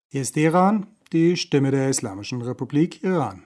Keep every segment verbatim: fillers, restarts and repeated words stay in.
Hier ist Teheran, die Stimme der Islamischen Republik Iran.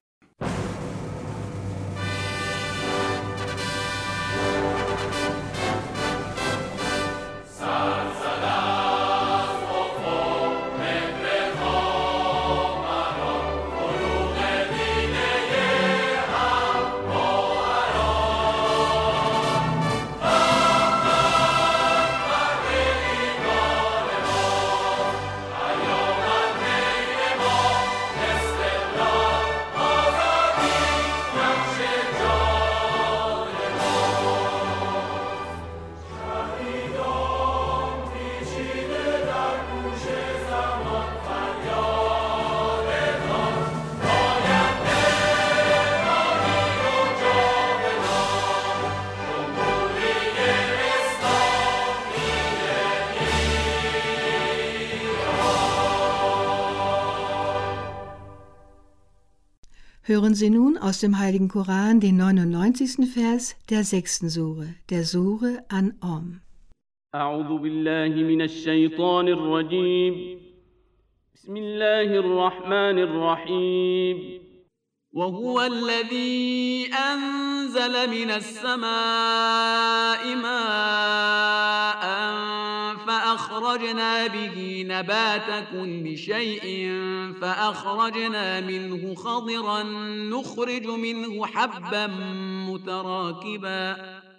Hören Sie nun aus dem Heiligen Koran den neunundneunzigsten Vers der sechsten Sure, der Sure An'am. أعوذ بالله من الشيطان الرجيم بسم الله الرحمن الرحيم وهو الذي أنزل من السماء ماء فأخرجنا به نبات كل شيء فأخرجنا منه خضرا نخرج منه حبا متراكبا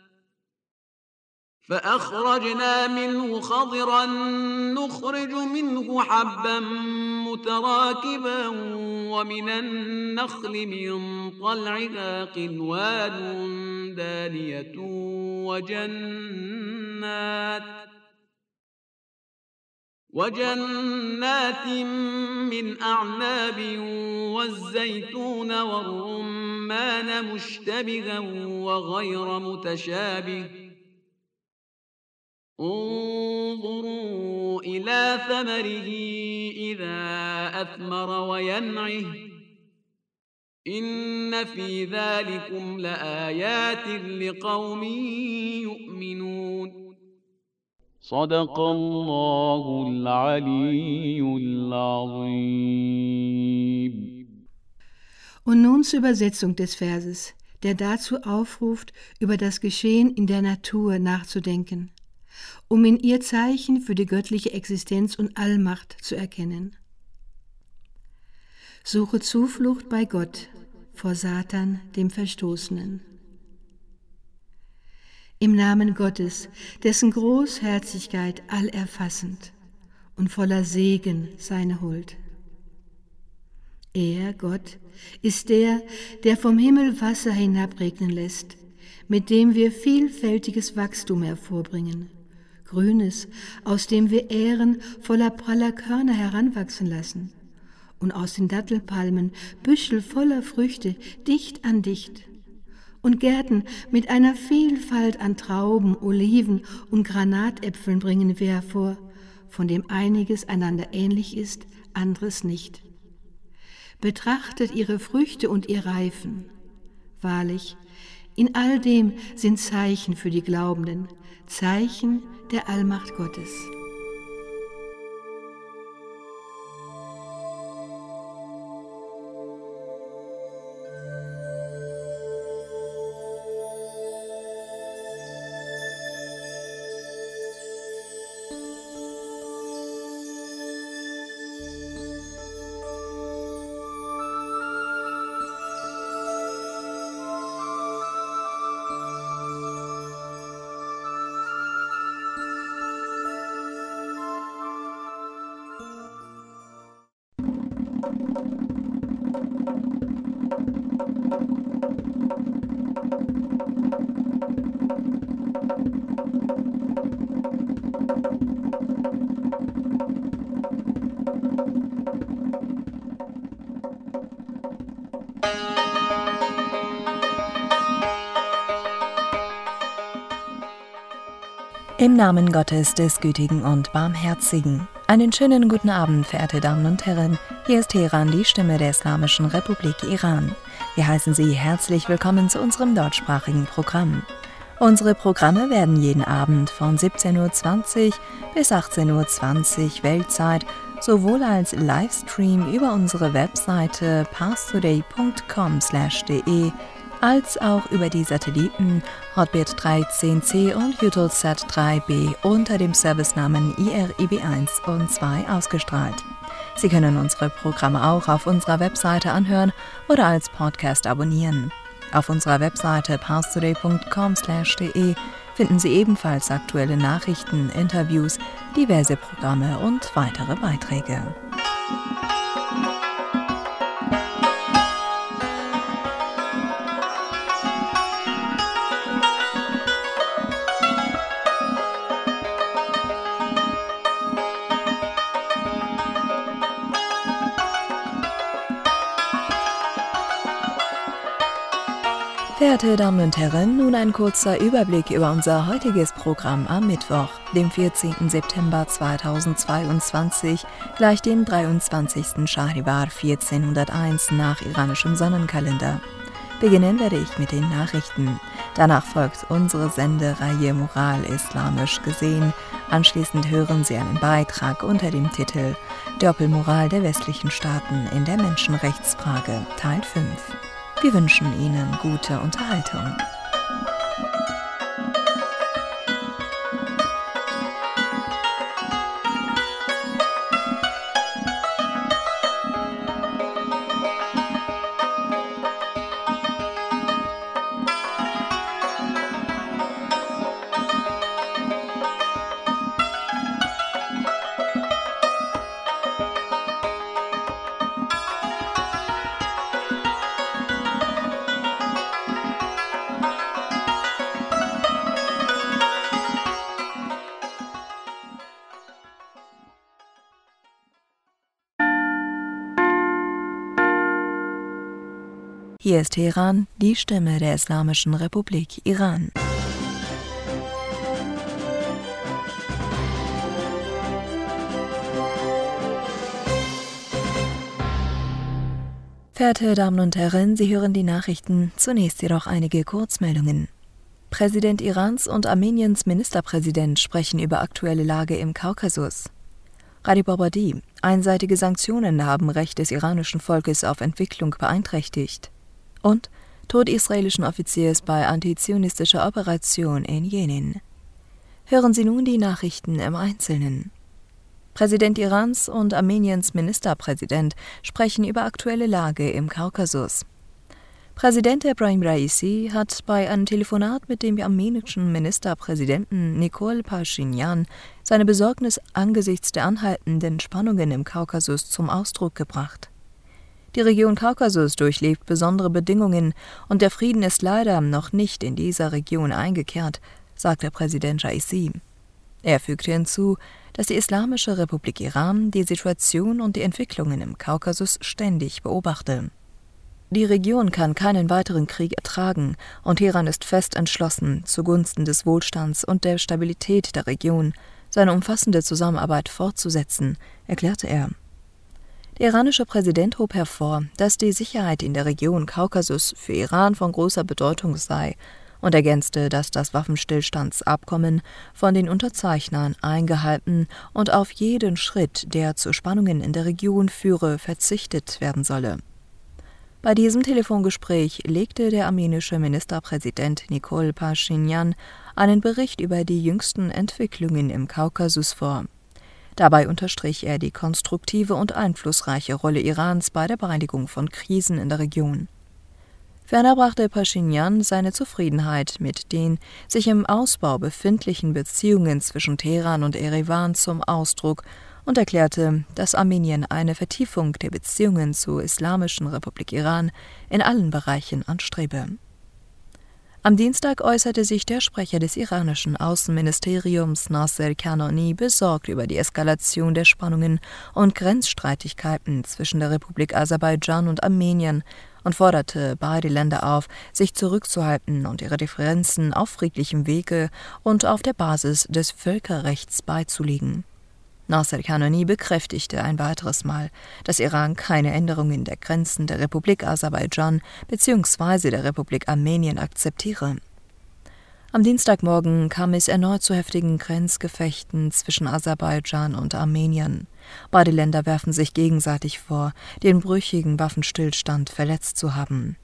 فأخرجنا منه خضرا نخرج منه حبا متراكبا ومن النخل من طلعها قنوان دانية وجنات وجنات من أعناب والزيتون والرمان مشتبها وغير متشابه انظروا إلى ثمره إذا أثمر وينعه إن في ذلكم لآيات لقوم يؤمنون صدق الله العلي العظيم. Und nun zur Übersetzung des Verses, der dazu aufruft, über das Geschehen in der Natur nachzudenken, um in ihr Zeichen für die göttliche Existenz und Allmacht zu erkennen. Suche Zuflucht bei Gott vor Satan, dem Verstoßenen. Im Namen Gottes, dessen Großherzigkeit allerfassend und voller Segen seine Huld. Er, Gott, ist der, der vom Himmel Wasser hinabregnen lässt, mit dem wir vielfältiges Wachstum hervorbringen, Grünes, aus dem wir Ähren voller praller Körner heranwachsen lassen, und aus den Dattelpalmen Büschel voller Früchte dicht an dicht, und Gärten mit einer Vielfalt an Trauben, Oliven und Granatäpfeln bringen wir hervor, von dem einiges einander ähnlich ist, anderes nicht. Betrachtet ihre Früchte und ihr Reifen. Wahrlich, in all dem sind Zeichen für die Glaubenden, Zeichen der Allmacht Gottes. Im Namen Gottes, des Gütigen und Barmherzigen. Einen schönen guten Abend, verehrte Damen und Herren. Hier ist Teheran, die Stimme der Islamischen Republik Iran. Wir heißen Sie herzlich willkommen zu unserem deutschsprachigen Programm. Unsere Programme werden jeden Abend von siebzehn Uhr zwanzig bis achtzehn Uhr zwanzig Weltzeit sowohl als Livestream über unsere Webseite parstoday punkt com slash de als auch über die Satelliten Hotbird dreizehn C und Eutelsat drei B unter dem Servicenamen I R I B eins und zwei ausgestrahlt. Sie können unsere Programme auch auf unserer Webseite anhören oder als Podcast abonnieren. Auf unserer Webseite parstoday punkt com slash de finden Sie ebenfalls aktuelle Nachrichten, Interviews, diverse Programme und weitere Beiträge. Verehrte Damen und Herren, nun ein kurzer Überblick über unser heutiges Programm am Mittwoch, dem vierzehnten September zweitausendzweiundzwanzig, gleich dem dreiundzwanzigsten Schahrivar vierzehnhunderteins nach iranischem Sonnenkalender. Beginnen werde ich mit den Nachrichten. Danach folgt unsere Sendereihe Moral islamisch gesehen. Anschließend hören Sie einen Beitrag unter dem Titel Doppelmoral der westlichen Staaten in der Menschenrechtsfrage, Teil fünf. Wir wünschen Ihnen gute Unterhaltung. Hier ist Teheran, die Stimme der Islamischen Republik Iran. Verehrte Damen und Herren, Sie hören die Nachrichten, zunächst jedoch einige Kurzmeldungen. Präsident Irans und Armeniens Ministerpräsident sprechen über aktuelle Lage im Kaukasus. Radio Babadi: Einseitige Sanktionen haben Recht des iranischen Volkes auf Entwicklung beeinträchtigt. Und Tod israelischen Offiziers bei antizionistischer Operation in Jenin. Hören Sie nun die Nachrichten im Einzelnen. Präsident Irans und Armeniens Ministerpräsident sprechen über aktuelle Lage im Kaukasus. Präsident Ebrahim Raisi hat bei einem Telefonat mit dem armenischen Ministerpräsidenten Nikol Paschinjan seine Besorgnis angesichts der anhaltenden Spannungen im Kaukasus zum Ausdruck gebracht. Die Region Kaukasus durchlebt besondere Bedingungen und der Frieden ist leider noch nicht in dieser Region eingekehrt, sagte Präsident Raisi. Er fügte hinzu, dass die Islamische Republik Iran die Situation und die Entwicklungen im Kaukasus ständig beobachte. Die Region kann keinen weiteren Krieg ertragen und Teheran ist fest entschlossen, zugunsten des Wohlstands und der Stabilität der Region seine umfassende Zusammenarbeit fortzusetzen, erklärte er. Der iranische Präsident hob hervor, dass die Sicherheit in der Region Kaukasus für Iran von großer Bedeutung sei und ergänzte, dass das Waffenstillstandsabkommen von den Unterzeichnern eingehalten und auf jeden Schritt, der zu Spannungen in der Region führe, verzichtet werden solle. Bei diesem Telefongespräch legte der armenische Ministerpräsident Nikol Paschinjan einen Bericht über die jüngsten Entwicklungen im Kaukasus vor. Dabei unterstrich er die konstruktive und einflussreiche Rolle Irans bei der Bereinigung von Krisen in der Region. Ferner brachte Paschinjan seine Zufriedenheit mit den sich im Ausbau befindlichen Beziehungen zwischen Teheran und Erewan zum Ausdruck und erklärte, dass Armenien eine Vertiefung der Beziehungen zur Islamischen Republik Iran in allen Bereichen anstrebe. Am Dienstag äußerte sich der Sprecher des iranischen Außenministeriums Nasser Kanani besorgt über die Eskalation der Spannungen und Grenzstreitigkeiten zwischen der Republik Aserbaidschan und Armenien und forderte beide Länder auf, sich zurückzuhalten und ihre Differenzen auf friedlichem Wege und auf der Basis des Völkerrechts beizulegen. Nasser Kanani bekräftigte ein weiteres Mal, dass Iran keine Änderungen der Grenzen der Republik Aserbaidschan bzw. der Republik Armenien akzeptiere. Am Dienstagmorgen kam es erneut zu heftigen Grenzgefechten zwischen Aserbaidschan und Armenien. Beide Länder werfen sich gegenseitig vor, den brüchigen Waffenstillstand verletzt zu haben.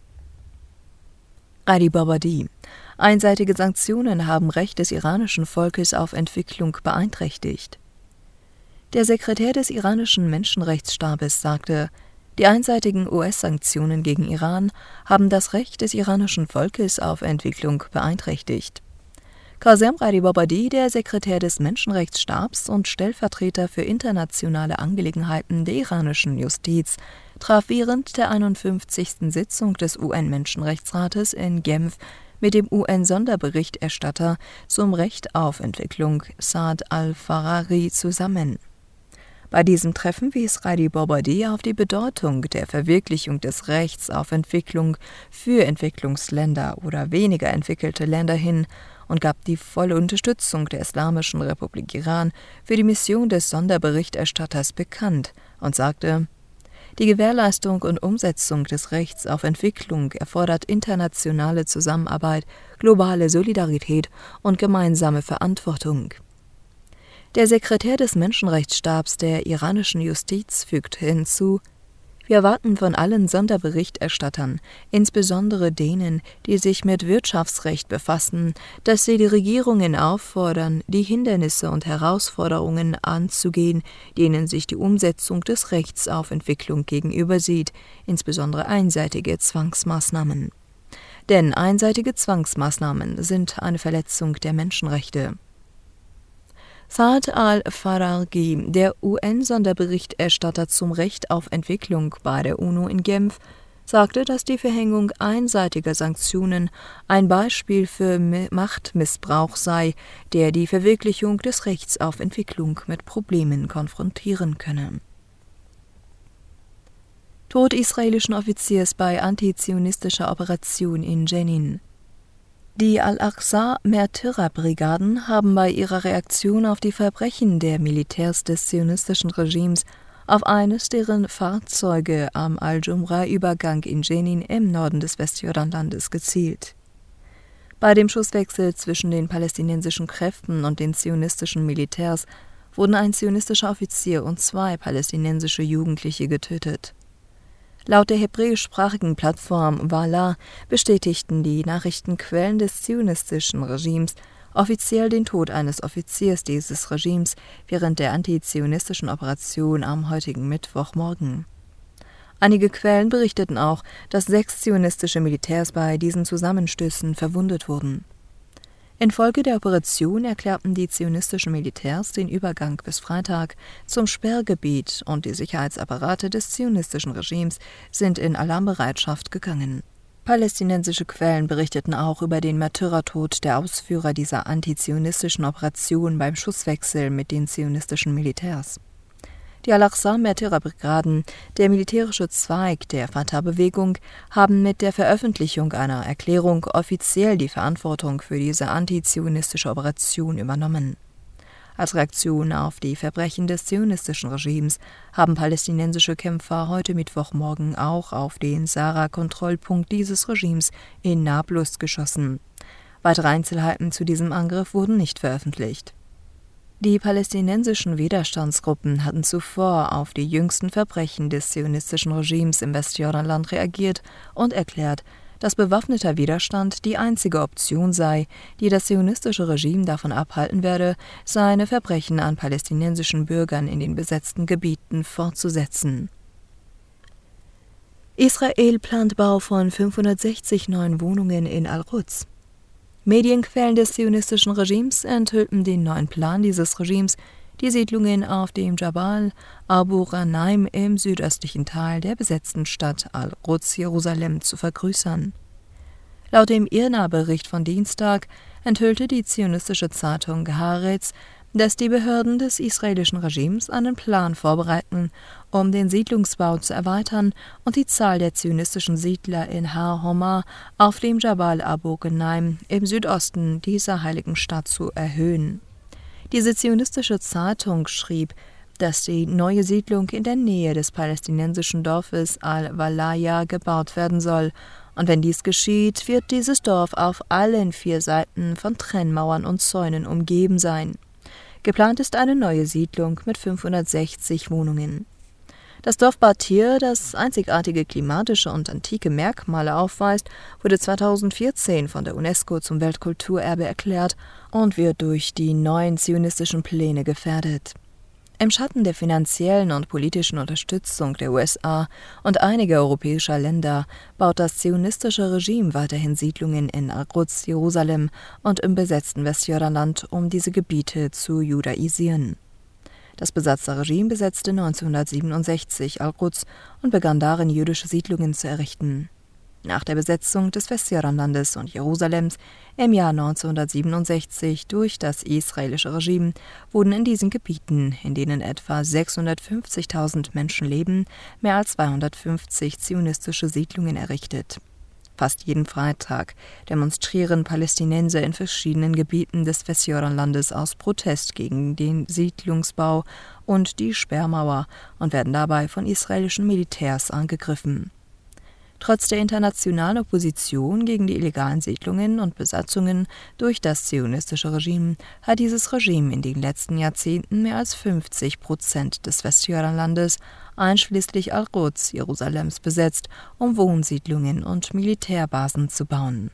Raidi Bobadi: Einseitige Sanktionen haben Recht des iranischen Volkes auf Entwicklung beeinträchtigt. Der Sekretär des iranischen Menschenrechtsstabes sagte, die einseitigen U S-Sanktionen gegen Iran haben das Recht des iranischen Volkes auf Entwicklung beeinträchtigt. Qasem Raidi Bobadi, der Sekretär des Menschenrechtsstabs und Stellvertreter für internationale Angelegenheiten der iranischen Justiz, traf während der einundfünfzigsten Sitzung des U N-Menschenrechtsrates in Genf mit dem U N-Sonderberichterstatter zum Recht auf Entwicklung Saad al-Farari zusammen. Bei diesem Treffen wies Raidi Bobadi auf die Bedeutung der Verwirklichung des Rechts auf Entwicklung für Entwicklungsländer oder weniger entwickelte Länder hin und gab die volle Unterstützung der Islamischen Republik Iran für die Mission des Sonderberichterstatters bekannt und sagte, die Gewährleistung und Umsetzung des Rechts auf Entwicklung erfordert internationale Zusammenarbeit, globale Solidarität und gemeinsame Verantwortung. Der Sekretär des Menschenrechtsstabs der iranischen Justiz fügte hinzu, wir erwarten von allen Sonderberichterstattern, insbesondere denen, die sich mit Wirtschaftsrecht befassen, dass sie die Regierungen auffordern, die Hindernisse und Herausforderungen anzugehen, denen sich die Umsetzung des Rechts auf Entwicklung gegenübersieht, insbesondere einseitige Zwangsmaßnahmen. Denn einseitige Zwangsmaßnahmen sind eine Verletzung der Menschenrechte. Saad al-Faragi, der U N-Sonderberichterstatter zum Recht auf Entwicklung bei der UNO in Genf, sagte, dass die Verhängung einseitiger Sanktionen ein Beispiel für Machtmissbrauch sei, der die Verwirklichung des Rechts auf Entwicklung mit Problemen konfrontieren könne. Tod israelischen Offiziers bei antizionistischer Operation in Jenin. Die Al-Aqsa-Märtyrerbrigaden haben bei ihrer Reaktion auf die Verbrechen der Militärs des zionistischen Regimes auf eines deren Fahrzeuge am Al-Jumra-Übergang in Jenin im Norden des Westjordanlandes gezielt. Bei dem Schusswechsel zwischen den palästinensischen Kräften und den zionistischen Militärs wurden ein zionistischer Offizier und zwei palästinensische Jugendliche getötet. Laut der hebräischsprachigen Plattform Walla bestätigten die Nachrichtenquellen des zionistischen Regimes offiziell den Tod eines Offiziers dieses Regimes während der antizionistischen Operation am heutigen Mittwochmorgen. Einige Quellen berichteten auch, dass sechs zionistische Militärs bei diesen Zusammenstößen verwundet wurden. Infolge der Operation erklärten die zionistischen Militärs den Übergang bis Freitag zum Sperrgebiet und die Sicherheitsapparate des zionistischen Regimes sind in Alarmbereitschaft gegangen. Palästinensische Quellen berichteten auch über den Märtyrertod der Ausführer dieser antizionistischen Operation beim Schusswechsel mit den zionistischen Militärs. Die Al-Aqsa-Märtyrerbrigaden, der militärische Zweig der Fatah-Bewegung, haben mit der Veröffentlichung einer Erklärung offiziell die Verantwortung für diese antizionistische Operation übernommen. Als Reaktion auf die Verbrechen des zionistischen Regimes haben palästinensische Kämpfer heute Mittwochmorgen auch auf den Sara-Kontrollpunkt dieses Regimes in Nablus geschossen. Weitere Einzelheiten zu diesem Angriff wurden nicht veröffentlicht. Die palästinensischen Widerstandsgruppen hatten zuvor auf die jüngsten Verbrechen des zionistischen Regimes im Westjordanland reagiert und erklärt, dass bewaffneter Widerstand die einzige Option sei, die das zionistische Regime davon abhalten werde, seine Verbrechen an palästinensischen Bürgern in den besetzten Gebieten fortzusetzen. Israel plant Bau von fünfhundertsechzig neuen Wohnungen in Al-Quds. Medienquellen des zionistischen Regimes enthüllten den neuen Plan dieses Regimes, die Siedlungen auf dem Jabal Abu Ghanaim im südöstlichen Teil der besetzten Stadt Al-Quds Jerusalem zu vergrößern. Laut dem I R N A-Bericht von Dienstag enthüllte die zionistische Zeitung Haaretz, dass die Behörden des israelischen Regimes einen Plan vorbereiten, um den Siedlungsbau zu erweitern und die Zahl der zionistischen Siedler in Har Homa auf dem Jabal Abu Ghanaim im Südosten dieser heiligen Stadt zu erhöhen. Diese zionistische Zeitung schrieb, dass die neue Siedlung in der Nähe des palästinensischen Dorfes Al-Walaya gebaut werden soll Und wenn dies geschieht, wird dieses Dorf auf allen vier Seiten von Trennmauern und Zäunen umgeben sein. Geplant ist eine neue Siedlung mit fünfhundertsechzig Wohnungen. Das Dorf Batir, das einzigartige klimatische und antike Merkmale aufweist, wurde zweitausendvierzehn von der UNESCO zum Weltkulturerbe erklärt und wird durch die neuen zionistischen Pläne gefährdet. Im Schatten der finanziellen und politischen Unterstützung der U S A und einiger europäischer Länder baut das zionistische Regime weiterhin Siedlungen in Al-Quds, Jerusalem und im besetzten Westjordanland, um diese Gebiete zu judaisieren. Das Besatzerregime besetzte neunzehnhundertsiebenundsechzig Al-Quds und begann darin, jüdische Siedlungen zu errichten. Nach der Besetzung des Westjordanlandes und Jerusalems im Jahr neunzehnhundertsiebenundsechzig durch das israelische Regime wurden in diesen Gebieten, in denen etwa sechshundertfünfzigtausend Menschen leben, mehr als zweihundertfünfzig zionistische Siedlungen errichtet. Fast jeden Freitag demonstrieren Palästinenser in verschiedenen Gebieten des Westjordanlandes aus Protest gegen den Siedlungsbau und die Sperrmauer und werden dabei von israelischen Militärs angegriffen. Trotz der internationalen Opposition gegen die illegalen Siedlungen und Besatzungen durch das zionistische Regime hat dieses Regime in den letzten Jahrzehnten mehr als fünfzig Prozent des Westjordanlandes, einschließlich Al-Quds, Jerusalems, besetzt, um Wohnsiedlungen und Militärbasen zu bauen.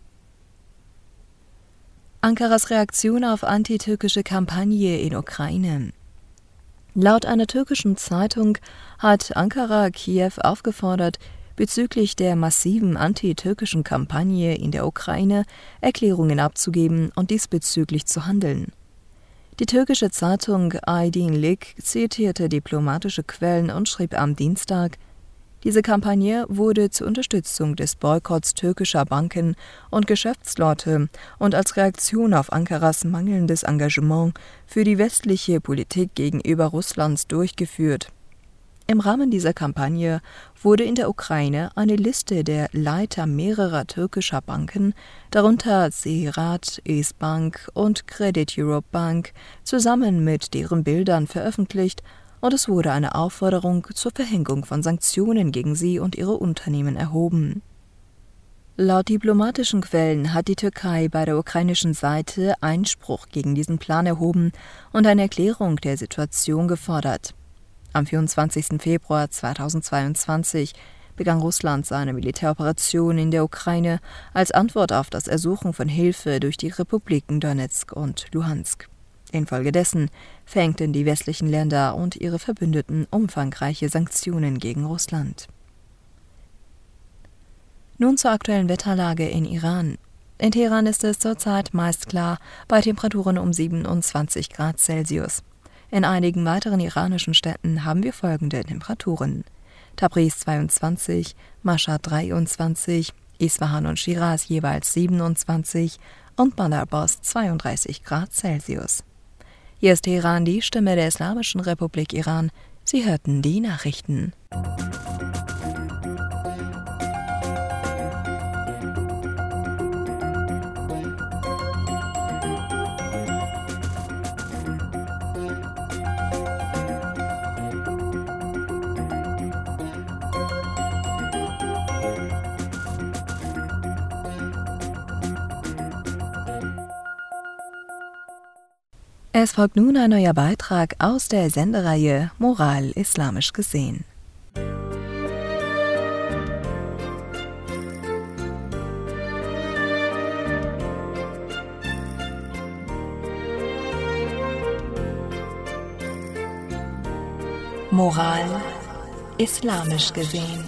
Ankaras Reaktion auf antitürkische Kampagne in Ukraine. Laut einer türkischen Zeitung hat Ankara Kiew aufgefordert, bezüglich der massiven antitürkischen Kampagne in der Ukraine Erklärungen abzugeben und diesbezüglich zu handeln. Die türkische Zeitung Aydin Lig zitierte diplomatische Quellen und schrieb am Dienstag: Diese Kampagne wurde zur Unterstützung des Boykotts türkischer Banken und Geschäftsleute und als Reaktion auf Ankaras mangelndes Engagement für die westliche Politik gegenüber Russlands durchgeführt. Im Rahmen dieser Kampagne wurde in der Ukraine eine Liste der Leiter mehrerer türkischer Banken, darunter Ziraat, İşbank und Credit Europe Bank, zusammen mit deren Bildern veröffentlicht, und es wurde eine Aufforderung zur Verhängung von Sanktionen gegen sie und ihre Unternehmen erhoben. Laut diplomatischen Quellen hat die Türkei bei der ukrainischen Seite Einspruch gegen diesen Plan erhoben und eine Erklärung der Situation gefordert. Am vierundzwanzigsten Februar zweitausendzweiundzwanzig begann Russland seine Militäroperation in der Ukraine als Antwort auf das Ersuchen von Hilfe durch die Republiken Donezk und Luhansk. Infolgedessen verhängten die westlichen Länder und ihre Verbündeten umfangreiche Sanktionen gegen Russland. Nun zur aktuellen Wetterlage in Iran. In Teheran ist es zurzeit meist klar, bei Temperaturen um siebenundzwanzig Grad Celsius. In einigen weiteren iranischen Städten haben wir folgende Temperaturen: Tabriz zweiundzwanzig, Mashhad dreiundzwanzig, Isfahan und Schiraz jeweils siebenundzwanzig und Bandar-Abbas zweiunddreißig Grad Celsius. Hier ist Teheran, die Stimme der Islamischen Republik Iran. Sie hörten die Nachrichten. Es folgt nun ein neuer Beitrag aus der Sendereihe Moral islamisch gesehen. Moral islamisch gesehen.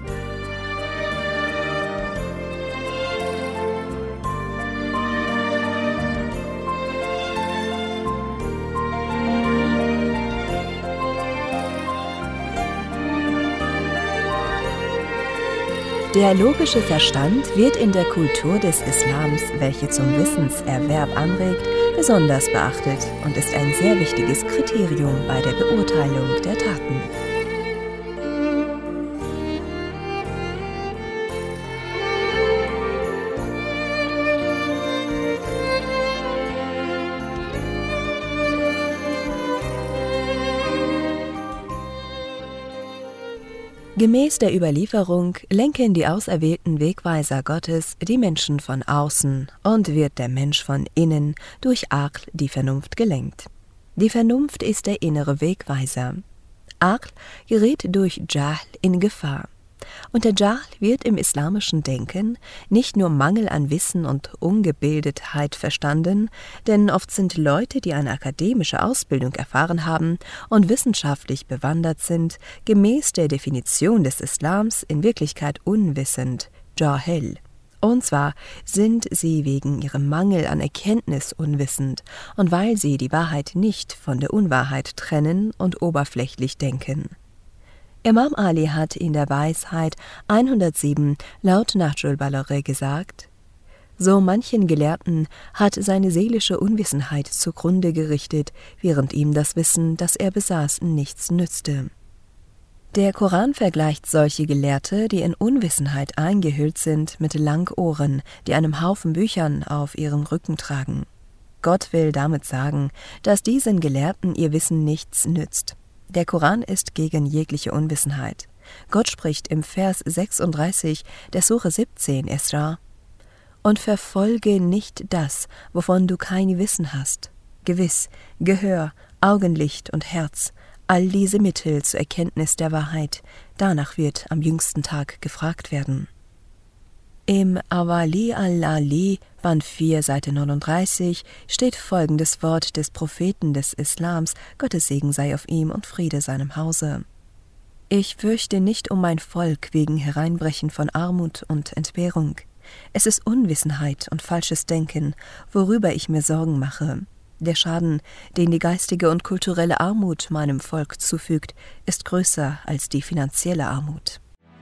Der logische Verstand wird in der Kultur des Islams, welche zum Wissenserwerb anregt, besonders beachtet und ist ein sehr wichtiges Kriterium bei der Beurteilung der Taten. Gemäß der Überlieferung lenken die auserwählten Wegweiser Gottes die Menschen von außen und wird der Mensch von innen durch Aql, die Vernunft, gelenkt. Die Vernunft ist der innere Wegweiser. Aql gerät durch Jahl in Gefahr. Unter Jahl wird im islamischen Denken nicht nur Mangel an Wissen und Ungebildetheit verstanden, denn oft sind Leute, die eine akademische Ausbildung erfahren haben und wissenschaftlich bewandert sind, gemäß der Definition des Islams in Wirklichkeit unwissend, Jahil. Und zwar sind sie wegen ihrem Mangel an Erkenntnis unwissend und weil sie die Wahrheit nicht von der Unwahrheit trennen und oberflächlich denken. Imam Ali hat in der Weisheit hundertsieben laut Nahjul Balagha gesagt: So manchen Gelehrten hat seine seelische Unwissenheit zugrunde gerichtet, während ihm das Wissen, das er besaß, nichts nützte. Der Koran vergleicht solche Gelehrte, die in Unwissenheit eingehüllt sind, mit Langohren, die einen Haufen Büchern auf ihrem Rücken tragen. Gott will damit sagen, dass diesen Gelehrten ihr Wissen nichts nützt. Der Koran ist gegen jegliche Unwissenheit. Gott spricht im Vers sechsunddreißig der Sure siebzehn Isra: Und verfolge nicht das, wovon du kein Wissen hast. Gewiss, Gehör, Augenlicht und Herz, all diese Mittel zur Erkenntnis der Wahrheit, danach wird am jüngsten Tag gefragt werden. Im Awali al-Ali, Band vier, Seite neununddreißig, steht folgendes Wort des Propheten des Islams, Gottes Segen sei auf ihm und Friede seinem Hause: Ich fürchte nicht um mein Volk wegen Hereinbrechen von Armut und Entbehrung. Es ist Unwissenheit und falsches Denken, worüber ich mir Sorgen mache. Der Schaden, den die geistige und kulturelle Armut meinem Volk zufügt, ist größer als die finanzielle Armut.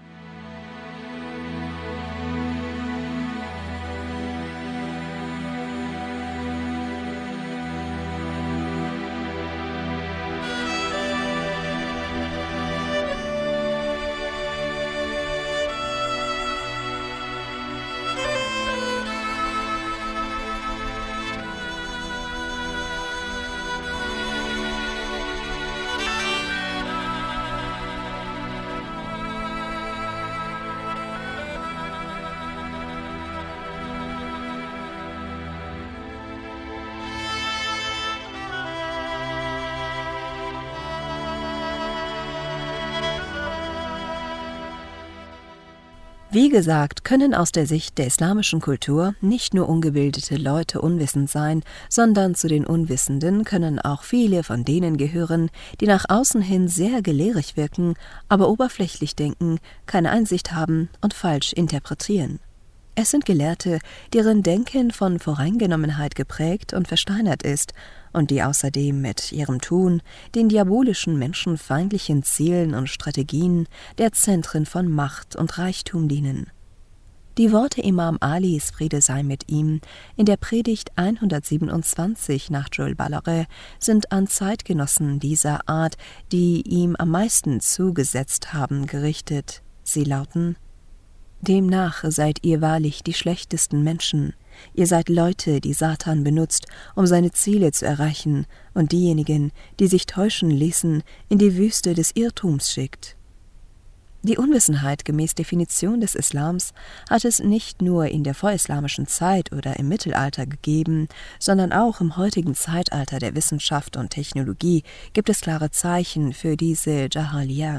Wie gesagt, können aus der Sicht der islamischen Kultur nicht nur ungebildete Leute unwissend sein, sondern zu den Unwissenden können auch viele von denen gehören, die nach außen hin sehr gelehrig wirken, aber oberflächlich denken, keine Einsicht haben und falsch interpretieren. Es sind Gelehrte, deren Denken von Voreingenommenheit geprägt und versteinert ist und die außerdem mit ihrem Tun den diabolischen menschenfeindlichen Zielen und Strategien der Zentren von Macht und Reichtum dienen. Die Worte Imam Alis, Friede sei mit ihm, in der Predigt hundertsiebenundzwanzig nach Nahjul Balagha sind an Zeitgenossen dieser Art, die ihm am meisten zugesetzt haben, gerichtet. Sie lauten: Demnach seid ihr wahrlich die schlechtesten Menschen. Ihr seid Leute, die Satan benutzt, um seine Ziele zu erreichen, und diejenigen, die sich täuschen ließen, in die Wüste des Irrtums schickt. Die Unwissenheit gemäß Definition des Islams hat es nicht nur in der vorislamischen Zeit oder im Mittelalter gegeben, sondern auch im heutigen Zeitalter der Wissenschaft und Technologie gibt es klare Zeichen für diese Jahaliya.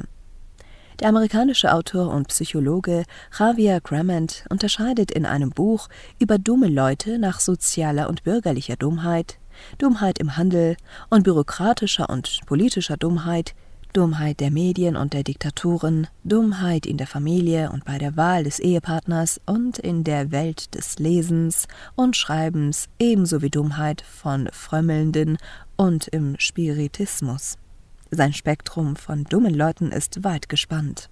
Der amerikanische Autor und Psychologe Javier Grament unterscheidet in einem Buch über dumme Leute nach sozialer und bürgerlicher Dummheit, Dummheit im Handel und bürokratischer und politischer Dummheit, Dummheit der Medien und der Diktaturen, Dummheit in der Familie und bei der Wahl des Ehepartners und in der Welt des Lesens und Schreibens, ebenso wie Dummheit von Frömmelnden und im Spiritismus. Sein Spektrum von dummen Leuten ist weit gespannt.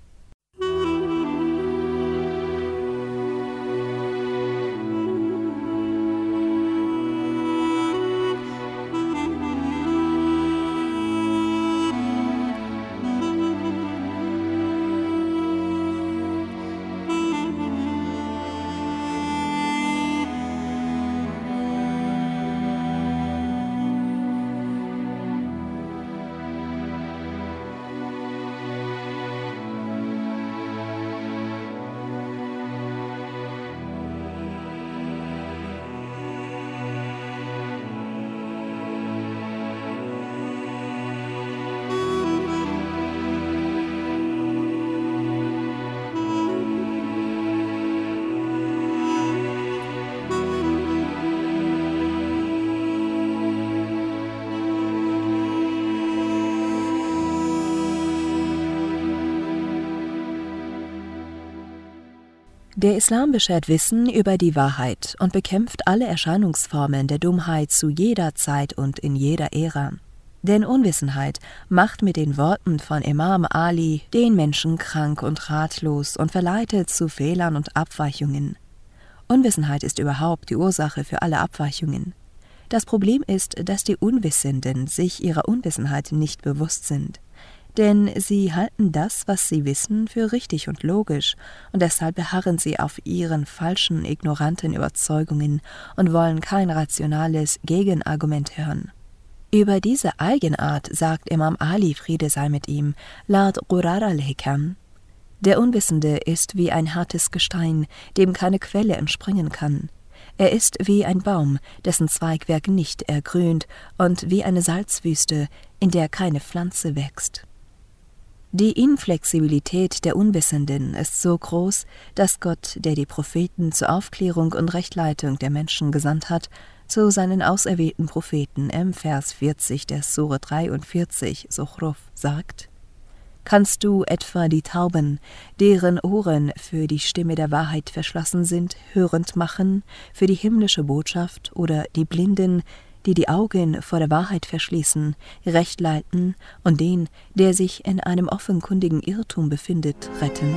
Der Islam beschert Wissen über die Wahrheit und bekämpft alle Erscheinungsformen der Dummheit zu jeder Zeit und in jeder Ära. Denn Unwissenheit macht mit den Worten von Imam Ali den Menschen krank und ratlos und verleitet zu Fehlern und Abweichungen. Unwissenheit ist überhaupt die Ursache für alle Abweichungen. Das Problem ist, dass die Unwissenden sich ihrer Unwissenheit nicht bewusst sind. Denn sie halten das, was sie wissen, für richtig und logisch, und deshalb beharren sie auf ihren falschen, ignoranten Überzeugungen und wollen kein rationales Gegenargument hören. Über diese Eigenart sagt Imam Ali, Friede sei mit ihm, laut Ghurar al-Hikam: Der Unwissende ist wie ein hartes Gestein, dem keine Quelle entspringen kann. Er ist wie ein Baum, dessen Zweigwerk nicht ergrünt, und wie eine Salzwüste, in der keine Pflanze wächst. Die Inflexibilität der Unwissenden ist so groß, dass Gott, der die Propheten zur Aufklärung und Rechtleitung der Menschen gesandt hat, zu seinen auserwählten Propheten im Vers vierzig der Sure dreiundvierzig, Zukhruf, sagt: Kannst du etwa die Tauben, deren Ohren für die Stimme der Wahrheit verschlossen sind, hörend machen, für die himmlische Botschaft, oder die Blinden, die die Augen vor der Wahrheit verschließen, recht leiten und den, der sich in einem offenkundigen Irrtum befindet, retten?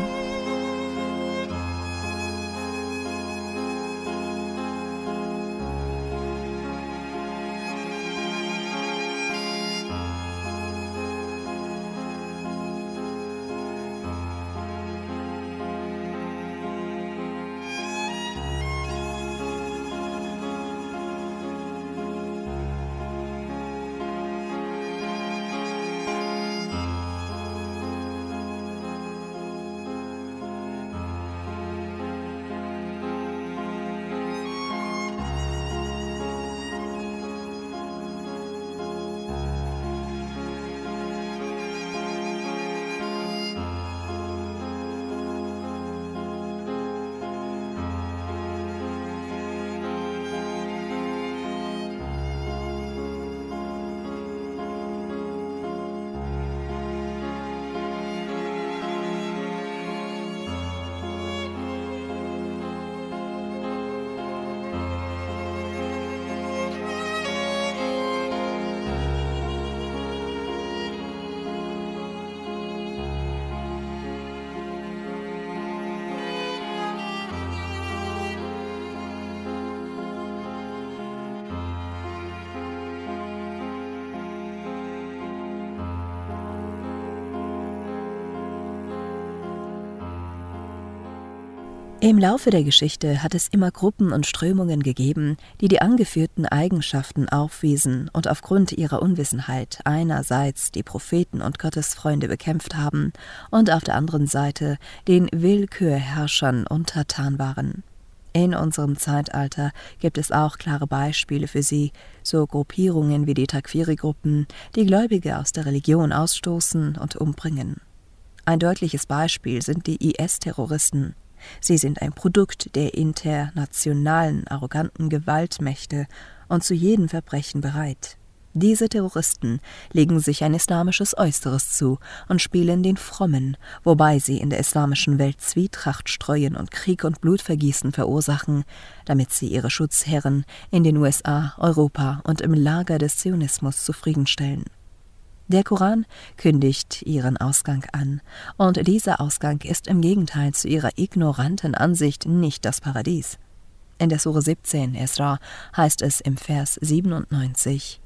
Im Laufe der Geschichte hat es immer Gruppen und Strömungen gegeben, die die angeführten Eigenschaften aufwiesen und aufgrund ihrer Unwissenheit einerseits die Propheten und Gottesfreunde bekämpft haben und auf der anderen Seite den Willkürherrschern untertan waren. In unserem Zeitalter gibt es auch klare Beispiele für sie, so Gruppierungen wie die Takfiri-Gruppen, die Gläubige aus der Religion ausstoßen und umbringen. Ein deutliches Beispiel sind die I S-Terroristen. Sie sind ein Produkt der internationalen, arroganten Gewaltmächte und zu jedem Verbrechen bereit. Diese Terroristen legen sich ein islamisches Äußeres zu und spielen den Frommen, wobei sie in der islamischen Welt Zwietracht streuen und Krieg und Blutvergießen verursachen, damit sie ihre Schutzherren in den U S A, Europa und im Lager des Zionismus zufriedenstellen. Der Koran kündigt ihren Ausgang an, und dieser Ausgang ist im Gegenteil zu ihrer ignoranten Ansicht nicht das Paradies. In der Sure siebzehn, Isra, heißt es im Vers siebenundneunzig: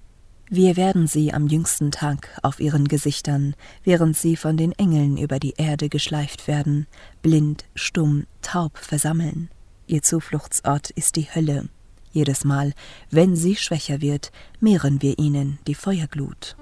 Wir werden sie am jüngsten Tag auf ihren Gesichtern, während sie von den Engeln über die Erde geschleift werden, blind, stumm, taub versammeln. Ihr Zufluchtsort ist die Hölle. Jedes Mal, wenn sie schwächer wird, mehren wir ihnen die Feuerglut.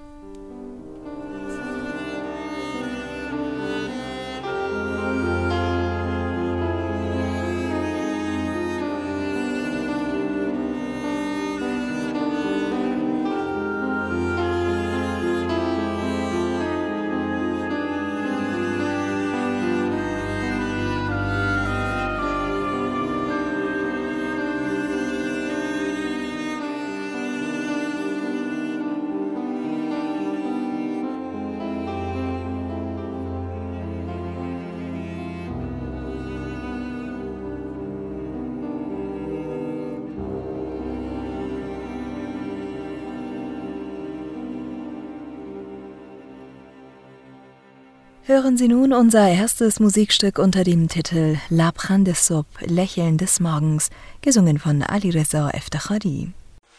Hören Sie nun unser erstes Musikstück unter dem Titel Labkhan des Sub, Lächeln des Morgens, gesungen von Ali Reza Eftekhari.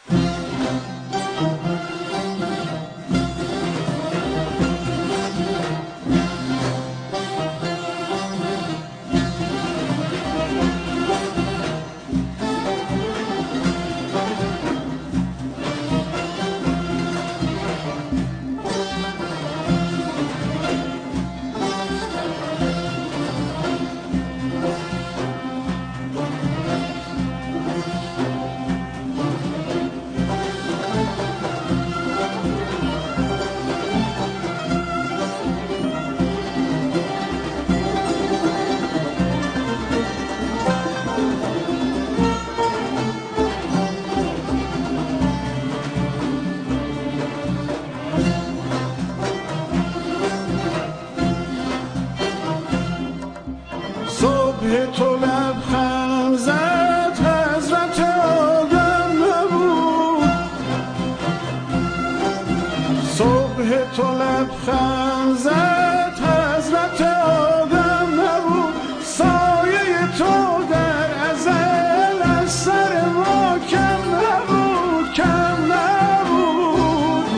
تو لبخند زد حضرت آدم نبود، صبح تو لبخند زد حضرت آدم نبود، سایه تو در ازل از سر ما کم نبود، کم نبود.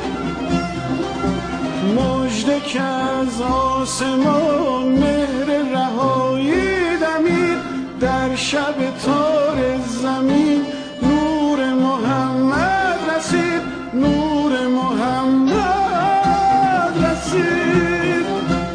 مژده که از آسمان مهر رهایی در شب تار زمین نور محمد رسید، نور محمد رسید.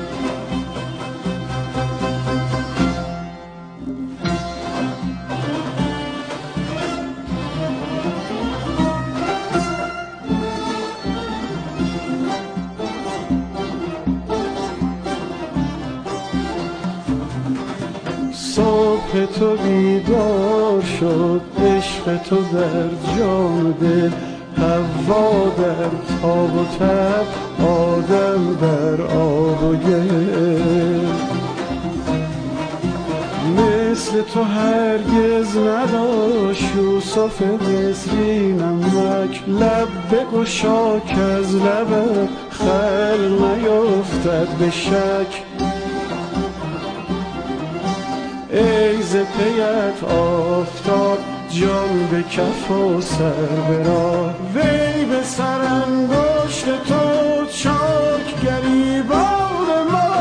صبح تو بیدار شد، عشق تو در جان دل، حوا در تاب و تب، آدم در آب و گل. مثل تو هرگز نداشت یوسف مصری نمک، لب بگشا که از لبت خلق نیفتد به شک. ای ز پیت آفتاب جان به کف و سر به راه، وی به سر انگشت تو چاک گریبان ما.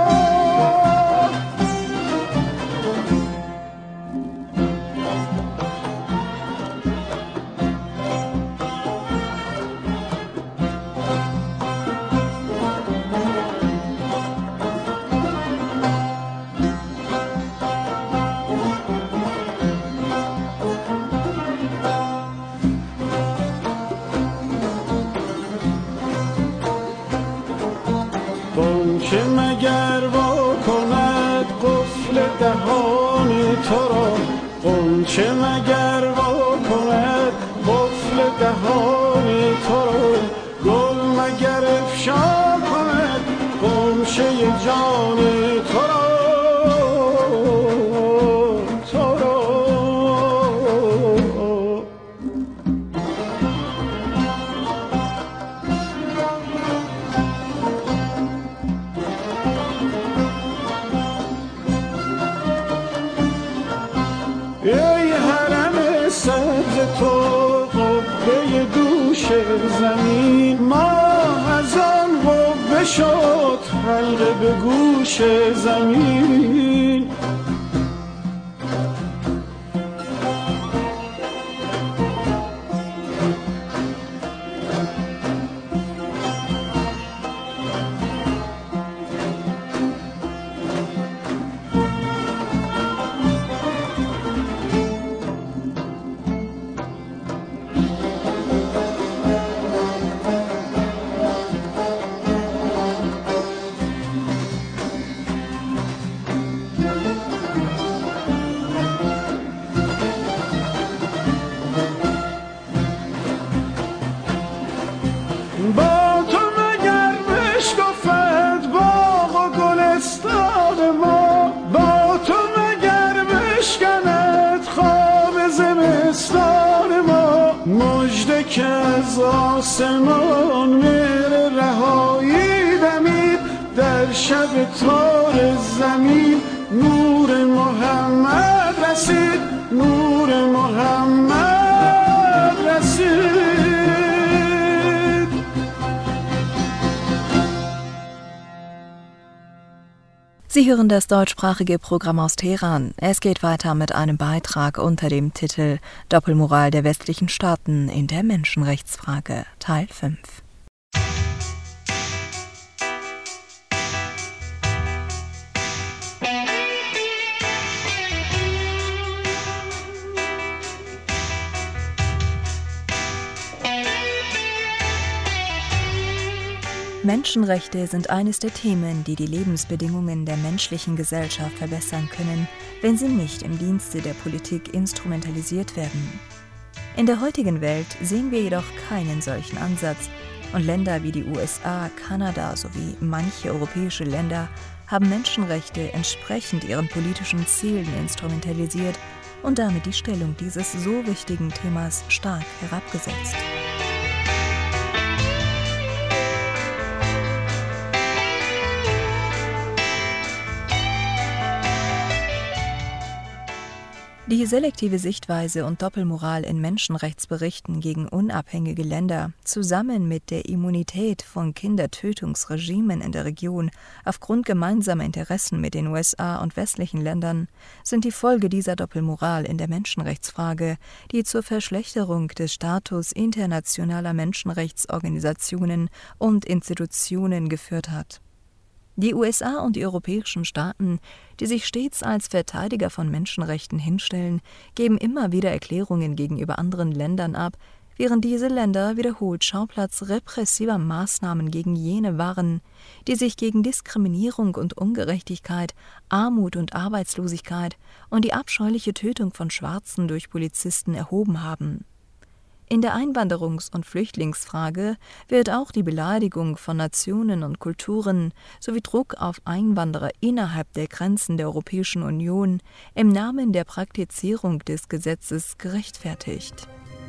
که مگر وا کند قفل دهان تو را، غنچه مگر وا کند قفل دهان تو را، گل مگر افشا کند غنچه جان تو را، تو را. ای حرم سبز تو قبه دوش زمین، ماه از آن قبه شد حلقه به گوش زمین. با تو مگر بشکفد باغ و گلستان ما، با تو مگر بشکند خواب زمستان ما. مژده که از آسمان مهر رهایی دمید، در شب تار زمین نور محمد رسید نور محمد رسید. Sie hören das deutschsprachige Programm aus Teheran. Es geht weiter mit einem Beitrag unter dem Titel Doppelmoral der westlichen Staaten in der Menschenrechtsfrage, Teil fünf. Menschenrechte sind eines der Themen, die die Lebensbedingungen der menschlichen Gesellschaft verbessern können, wenn sie nicht im Dienste der Politik instrumentalisiert werden. In der heutigen Welt sehen wir jedoch keinen solchen Ansatz, und Länder wie die U S A, Kanada sowie manche europäische Länder haben Menschenrechte entsprechend ihren politischen Zielen instrumentalisiert und damit die Stellung dieses so wichtigen Themas stark herabgesetzt. Die selektive Sichtweise und Doppelmoral in Menschenrechtsberichten gegen unabhängige Länder zusammen mit der Immunität von Kindertötungsregimen in der Region aufgrund gemeinsamer Interessen mit den U S A und westlichen Ländern sind die Folge dieser Doppelmoral in der Menschenrechtsfrage, die zur Verschlechterung des Status internationaler Menschenrechtsorganisationen und Institutionen geführt hat. Die U S A und die europäischen Staaten, die sich stets als Verteidiger von Menschenrechten hinstellen, geben immer wieder Erklärungen gegenüber anderen Ländern ab, während diese Länder wiederholt Schauplatz repressiver Maßnahmen gegen jene waren, die sich gegen Diskriminierung und Ungerechtigkeit, Armut und Arbeitslosigkeit und die abscheuliche Tötung von Schwarzen durch Polizisten erhoben haben. In der Einwanderungs- und Flüchtlingsfrage wird auch die Beleidigung von Nationen und Kulturen sowie Druck auf Einwanderer innerhalb der Grenzen der Europäischen Union im Namen der Praktizierung des Gesetzes gerechtfertigt.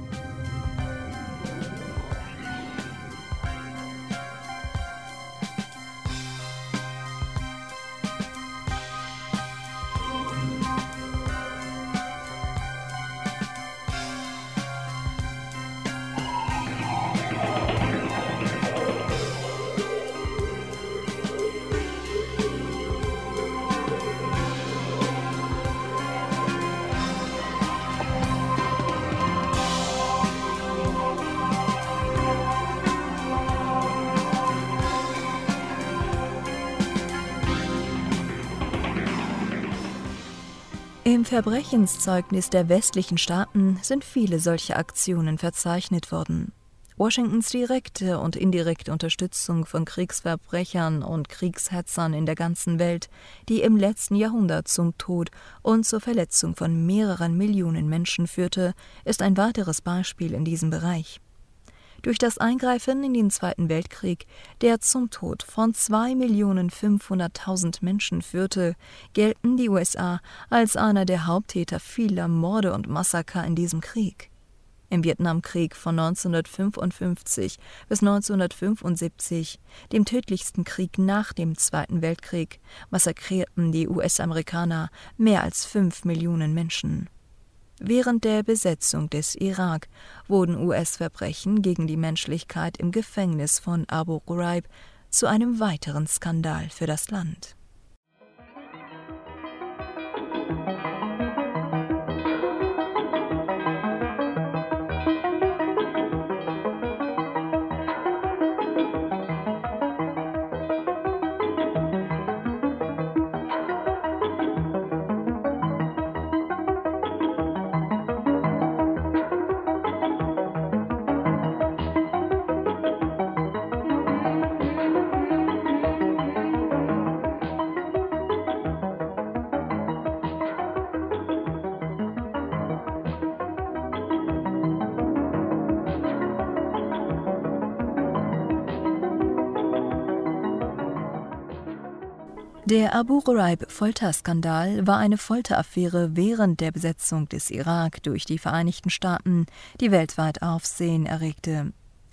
Im Verbrechenszeugnis der westlichen Staaten sind viele solche Aktionen verzeichnet worden. Washingtons direkte und indirekte Unterstützung von Kriegsverbrechern und Kriegshetzern in der ganzen Welt, die im letzten Jahrhundert zum Tod und zur Verletzung von mehreren Millionen Menschen führte, ist ein weiteres Beispiel in diesem Bereich. Durch das Eingreifen in den Zweiten Weltkrieg, der zum Tod von zwei Millionen fünfhunderttausend Menschen führte, gelten die U S A als einer der Haupttäter vieler Morde und Massaker in diesem Krieg. Im Vietnamkrieg von neunzehnhundertfünfundfünfzig bis neunzehnhundertfünfundsiebzig, dem tödlichsten Krieg nach dem Zweiten Weltkrieg, massakrierten die U S-Amerikaner mehr als fünf Millionen Menschen. Während der Besetzung des Irak wurden U S-Verbrechen gegen die Menschlichkeit im Gefängnis von Abu Ghraib zu einem weiteren Skandal für das Land. Der Abu Ghraib-Folterskandal war eine Folteraffäre während der Besetzung des Irak durch die Vereinigten Staaten, die weltweit Aufsehen erregte.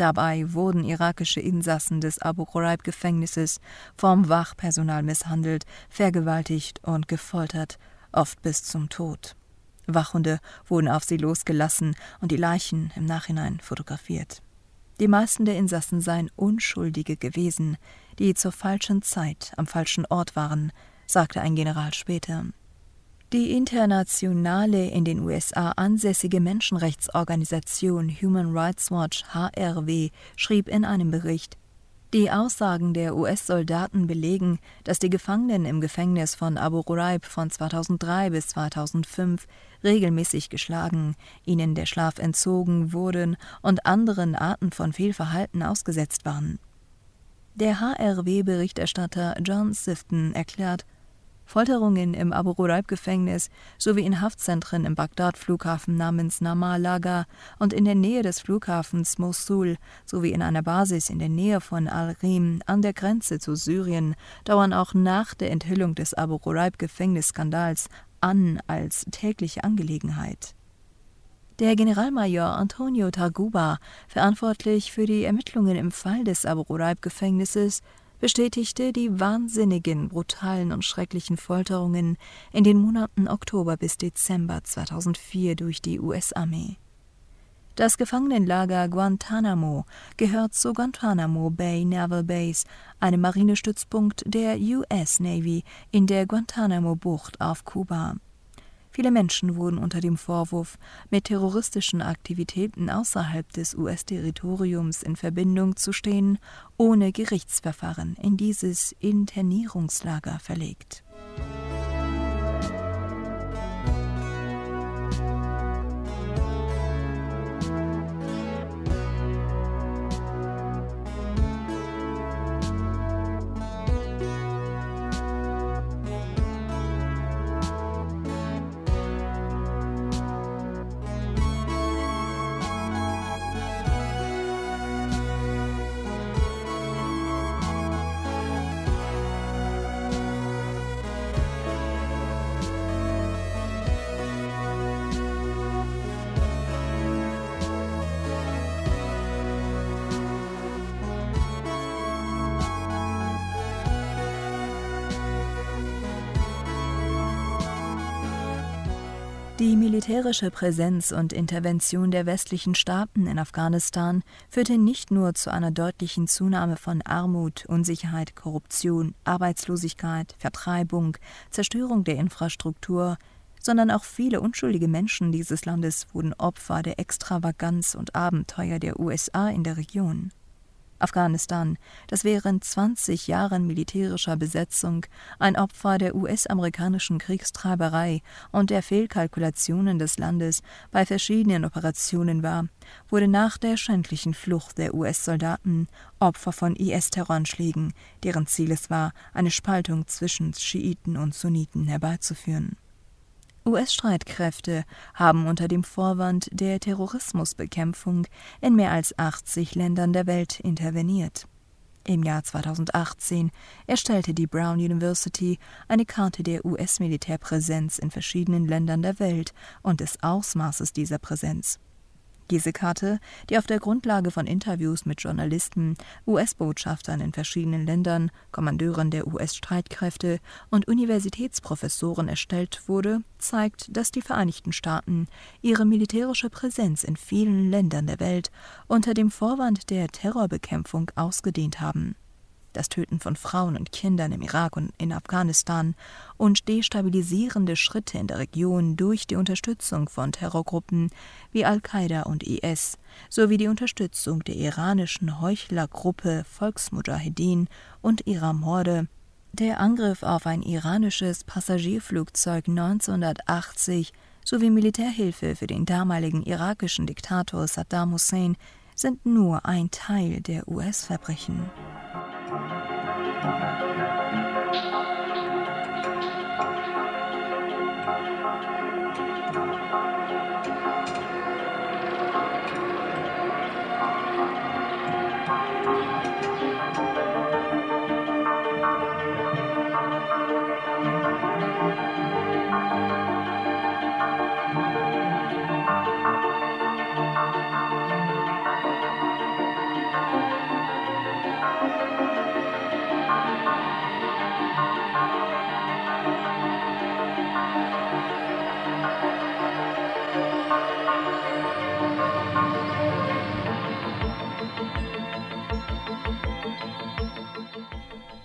Dabei wurden irakische Insassen des Abu Ghraib-Gefängnisses vom Wachpersonal misshandelt, vergewaltigt und gefoltert, oft bis zum Tod. Wachhunde wurden auf sie losgelassen und die Leichen im Nachhinein fotografiert. Die meisten der Insassen seien Unschuldige gewesen, die zur falschen Zeit am falschen Ort waren, sagte ein General später. Die internationale, in den U S A ansässige Menschenrechtsorganisation Human Rights Watch H R W schrieb in einem Bericht: Die Aussagen der U S-Soldaten belegen, dass die Gefangenen im Gefängnis von Abu Ghraib von zweitausenddrei bis zweitausendfünf regelmäßig geschlagen, ihnen der Schlaf entzogen wurden und anderen Arten von Fehlverhalten ausgesetzt waren. Der H R W-Berichterstatter John Sifton erklärt, Folterungen im Abu Ghraib-Gefängnis sowie in Haftzentren im Bagdad-Flughafen namens Namah-Lager und in der Nähe des Flughafens Mosul sowie in einer Basis in der Nähe von Al-Rim an der Grenze zu Syrien dauern auch nach der Enthüllung des Abu Ghraib-Gefängnisskandals an als tägliche Angelegenheit. Der Generalmajor Antonio Targuba, verantwortlich für die Ermittlungen im Fall des Abu Ghraib-Gefängnisses, bestätigte die wahnsinnigen, brutalen und schrecklichen Folterungen in den Monaten Oktober bis Dezember zweitausendvier durch die U S-Armee. Das Gefangenenlager Guantanamo gehört zur Guantanamo Bay Naval Base, einem Marinestützpunkt der U S Navy in der Guantanamo-Bucht auf Kuba. Viele Menschen wurden unter dem Vorwurf, mit terroristischen Aktivitäten außerhalb des U S-Territoriums in Verbindung zu stehen, ohne Gerichtsverfahren in dieses Internierungslager verlegt. Die militärische Präsenz und Intervention der westlichen Staaten in Afghanistan führte nicht nur zu einer deutlichen Zunahme von Armut, Unsicherheit, Korruption, Arbeitslosigkeit, Vertreibung, Zerstörung der Infrastruktur, sondern auch viele unschuldige Menschen dieses Landes wurden Opfer der Extravaganz und Abenteuer der U S A in der Region. Afghanistan, das während zwanzig Jahren militärischer Besetzung ein Opfer der U S-amerikanischen Kriegstreiberei und der Fehlkalkulationen des Landes bei verschiedenen Operationen war, wurde nach der schändlichen Flucht der U S-Soldaten Opfer von I S-Terroranschlägen, deren Ziel es war, eine Spaltung zwischen Schiiten und Sunniten herbeizuführen. U S-Streitkräfte haben unter dem Vorwand der Terrorismusbekämpfung in mehr als achtzig Ländern der Welt interveniert. Im Jahr zweitausendachtzehn erstellte die Brown University eine Karte der U S-Militärpräsenz in verschiedenen Ländern der Welt und des Ausmaßes dieser Präsenz. Diese Karte, die auf der Grundlage von Interviews mit Journalisten, U S-Botschaftern in verschiedenen Ländern, Kommandeuren der U S-Streitkräfte und Universitätsprofessoren erstellt wurde, zeigt, dass die Vereinigten Staaten ihre militärische Präsenz in vielen Ländern der Welt unter dem Vorwand der Terrorbekämpfung ausgedehnt haben. Das Töten von Frauen und Kindern im Irak und in Afghanistan und destabilisierende Schritte in der Region durch die Unterstützung von Terrorgruppen wie Al-Qaida und I S sowie die Unterstützung der iranischen Heuchlergruppe Volksmudschahedin und ihrer Morde, der Angriff auf ein iranisches Passagierflugzeug neunzehnhundertachtzig sowie Militärhilfe für den damaligen irakischen Diktator Saddam Hussein sind nur ein Teil der U S-Verbrechen.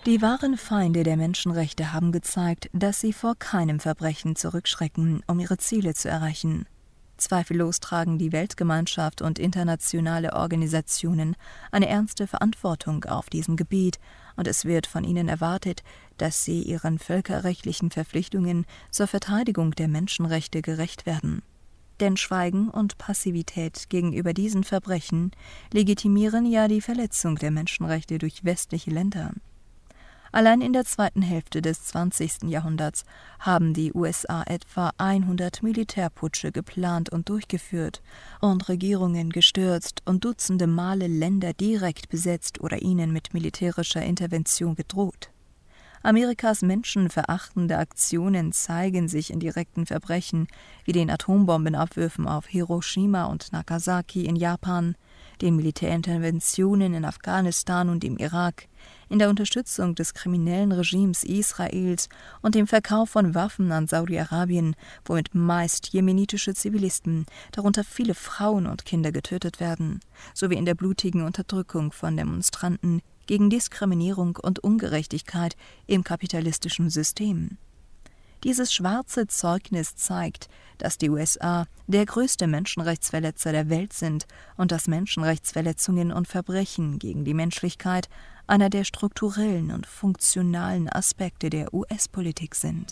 Die wahren Feinde der Menschenrechte haben gezeigt, dass sie vor keinem Verbrechen zurückschrecken, um ihre Ziele zu erreichen. Zweifellos tragen die Weltgemeinschaft und internationale Organisationen eine ernste Verantwortung auf diesem Gebiet, und es wird von ihnen erwartet, dass sie ihren völkerrechtlichen Verpflichtungen zur Verteidigung der Menschenrechte gerecht werden. Denn Schweigen und Passivität gegenüber diesen Verbrechen legitimieren ja die Verletzung der Menschenrechte durch westliche Länder. Allein in der zweiten Hälfte des zwanzigsten Jahrhunderts haben die U S A etwa hundert Militärputsche geplant und durchgeführt und Regierungen gestürzt und dutzende Male Länder direkt besetzt oder ihnen mit militärischer Intervention gedroht. Amerikas menschenverachtende Aktionen zeigen sich in direkten Verbrechen wie den Atombombenabwürfen auf Hiroshima und Nagasaki in Japan, den Militärinterventionen in Afghanistan und im Irak, in der Unterstützung des kriminellen Regimes Israels und dem Verkauf von Waffen an Saudi-Arabien, womit meist jemenitische Zivilisten, darunter viele Frauen und Kinder, getötet werden, sowie in der blutigen Unterdrückung von Demonstranten gegen Diskriminierung und Ungerechtigkeit im kapitalistischen System. Dieses schwarze Zeugnis zeigt, dass die U S A der größte Menschenrechtsverletzer der Welt sind und dass Menschenrechtsverletzungen und Verbrechen gegen die Menschlichkeit einer der strukturellen und funktionalen Aspekte der U S-Politik sind.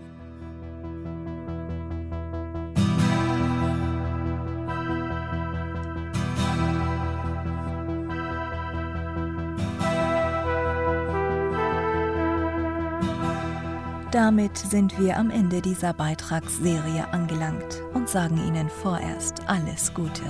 Damit sind wir am Ende dieser Beitragsserie angelangt und sagen Ihnen vorerst alles Gute.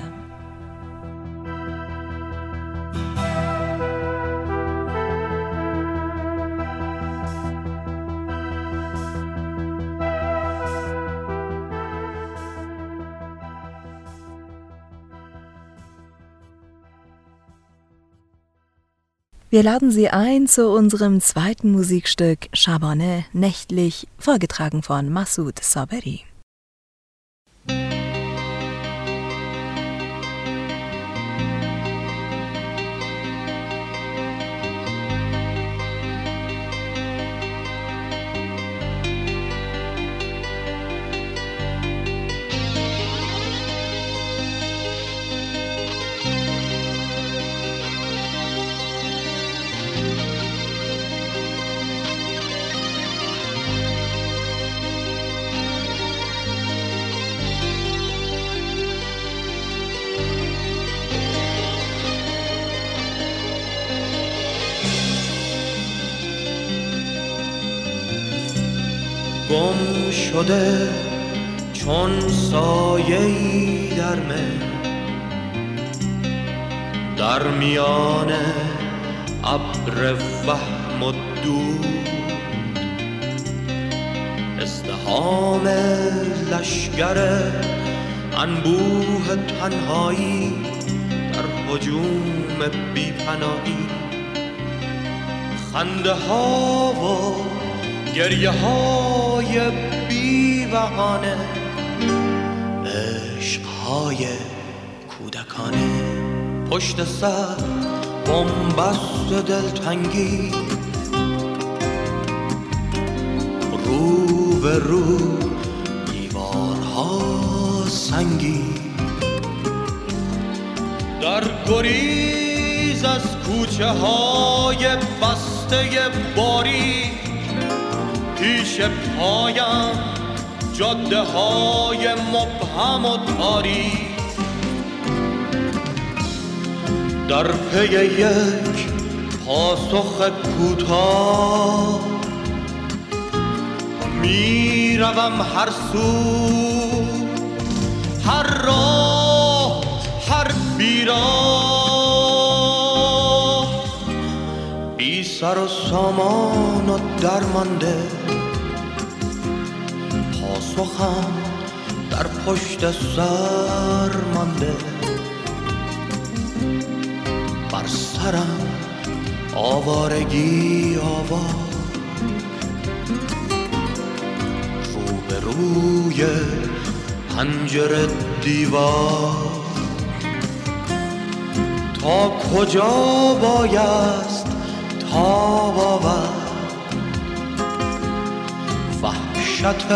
Wir laden Sie ein zu unserem zweiten Musikstück Shabane nächtlich, vorgetragen von Massoud Saberi. گم شده چون سایه‌ای در من در میان ابر وهم و دود ازدحام لشگر انبوه تنهایی در هجوم بی‌پناهی خنده ها و گریه های بی بهانه عشق های کودکانه پشت سر بنبست دلتنگی رو به رو دیوارها سنگی در گریز از کوچه های بسته باری پیش پایم جاده های مبهم و تاریک در پی یک پاسخ کوتاه می روم هر سو هر راه هر بیراه بی سر و سامان و درمانده پاسخم در پشت سر مانده بر سرم آوارگی آوار رو به روی پنجره دیوار تا کجا بایست تاب آورد، وحشت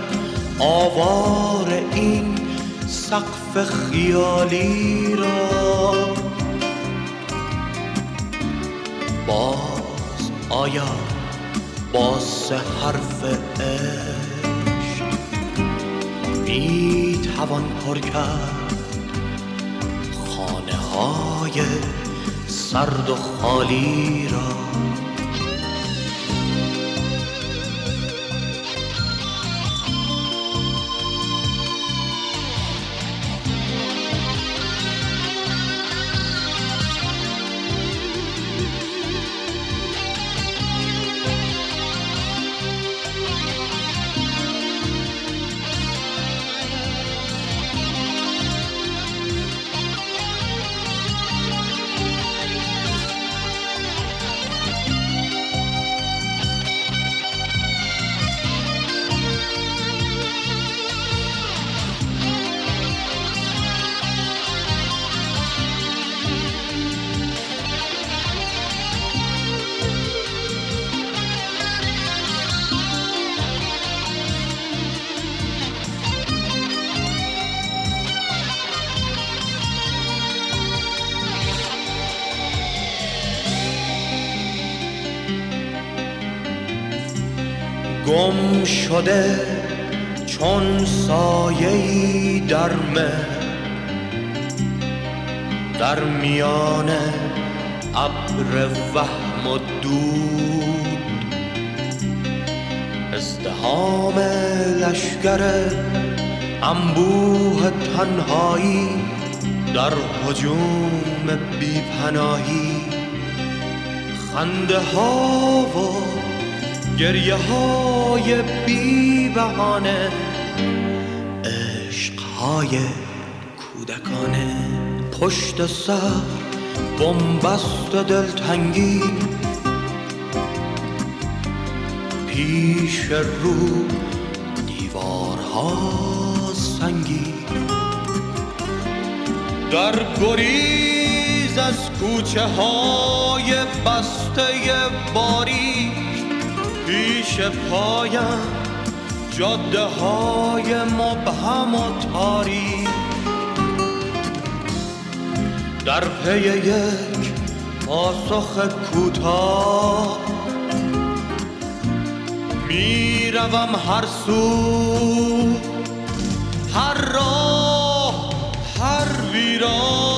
آوار این سقف خیالی را. باز آیا با سه حرف عشق می توان پر کرد خانه های سرد و خالی را؟ گم شده چون سایه‌ای در مه، در میان ابر وهم و دود، ازدحام لشگر انبوه تنهایی در هجوم بی‌پناهی، خنده ها و گریه های بی بهانه، عشق های کودکانه، پشت سر بنبست دلتنگی، پیش رو دیوارها سنگی، در گریز از کوچه های بسته باری، پیش پایم جاده های مبهم و تاریک، در پی یک پاسخ کوتاه می روم هر سو، هر راه، هر ویران.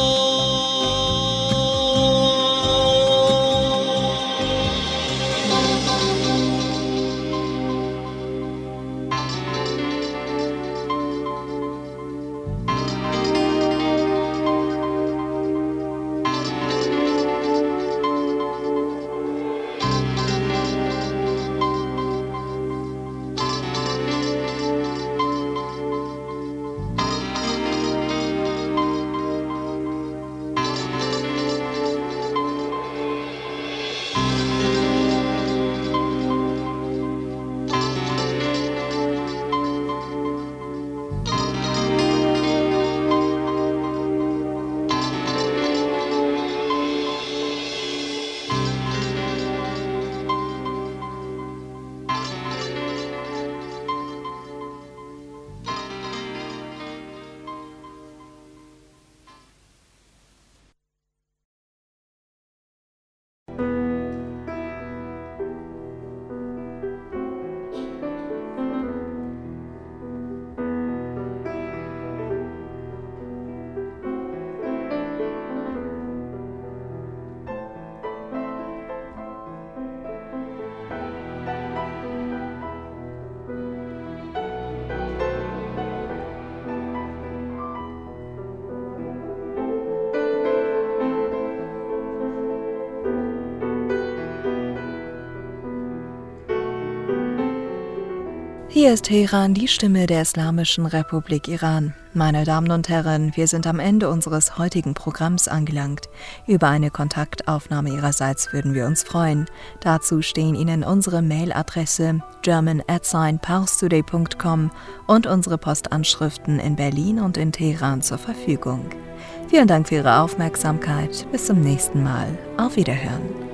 Hier ist Teheran, die Stimme der Islamischen Republik Iran. Meine Damen und Herren, wir sind am Ende unseres heutigen Programms angelangt. Über eine Kontaktaufnahme Ihrerseits würden wir uns freuen. Dazu stehen Ihnen unsere Mailadresse german at parstoday punkt com und unsere Postanschriften in Berlin und in Teheran zur Verfügung. Vielen Dank für Ihre Aufmerksamkeit. Bis zum nächsten Mal. Auf Wiederhören.